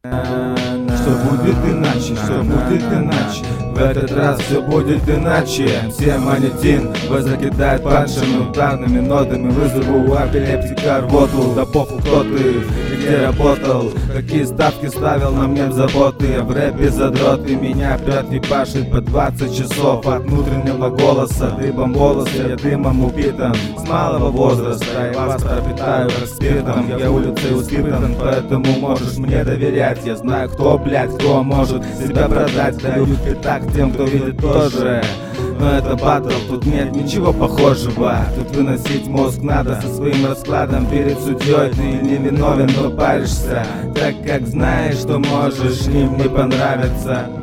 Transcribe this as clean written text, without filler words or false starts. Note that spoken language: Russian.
Что будет иначе, что будет иначе? В этот раз все будет иначе. МС Манитин вас закидает паншами, ударными нотами. Вызову эпилептика, рвоту. Да похуй, кто ты, где работал, какие ставки ставил на мне в заботы. Я в рэпе задрот, и меня прет ебашит по 20 часов от внутреннего голоса. Дыбом волосы, я дымом упитан с малого возраста, и вас пропитаю как спиртом. Я улицей успитан, поэтому можешь мне доверять. Я знаю, кто, блядь, кто может себя продать. Даю пятак тем, кто видит тоже. Но это батл, тут нет ничего похожего. Тут выносить мозг надо со своим раскладом перед судьей. Ты не виновен, но паришься, так как знаешь, что можешь им не понравиться.